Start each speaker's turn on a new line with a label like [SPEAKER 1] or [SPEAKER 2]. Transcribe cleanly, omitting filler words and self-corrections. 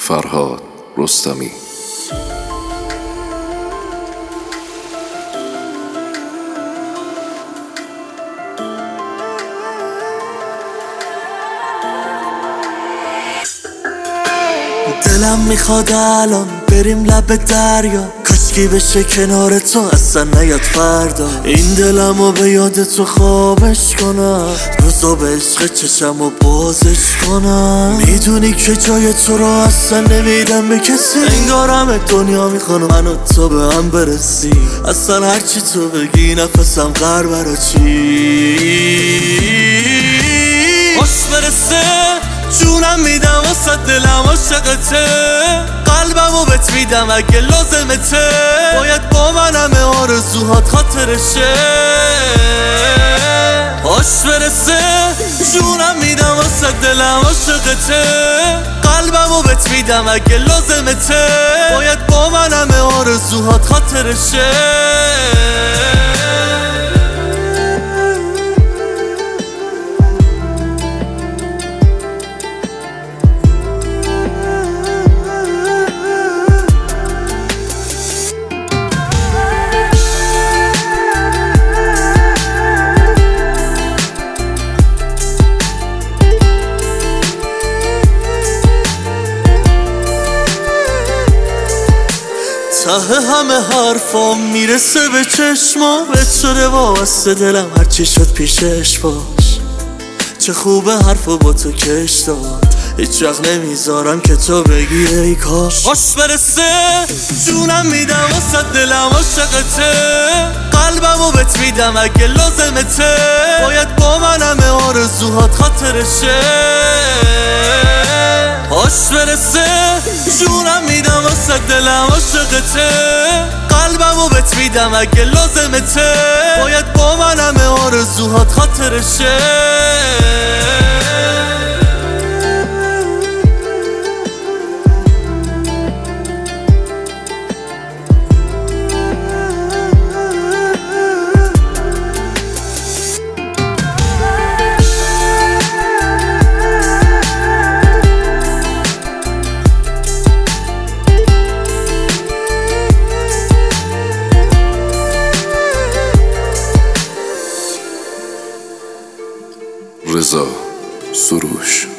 [SPEAKER 1] فرهاد رستمی.
[SPEAKER 2] دلم میخواد الان بریم لب دریا، کاشکی بشه کنار تو اصلا نیاد فردا. این دلمو به یاد تو خوابش کنم، روزا به عشق چشمو بازش کنم. میدونی که جای تو رو اصلا نمیدم به کسی، انگارم دنیا میخوانم من و تو به هم برسی. اصلا هرچی تو بگی نفسم غر برا چی. خوش برسه جونم میدم واسه دلم عاشقته، قلبمو بهت میدم اگه لازمته. باید با من همه آرزوهات خاطرشه. خوش برسه جونم میدم واسه دلم عاشقته، قلبمو بهت میدم اگه لازمته. باید با من همه آرزوهات خاطرشه. ته همه حرفام میرسه به چشما، بهت شده واسه دلم هرچی شد پیشش باش. چه خوبه حرفو با تو کش داد، هیچ وقت نمیذارم که تو بگی ای کاش. خوش برسه جونم میدم واسه دلم عاشقته، قلبمو بهت میدم اگه لازمته. باید با من همه آرزوهات خاطرشه. خوش برسه جونم میدم واسه دلم عاشقته، قلبمو بهت میدم اگه لازمته. باید با من همه آرزوهات خاطرشه.
[SPEAKER 1] رضا سروش.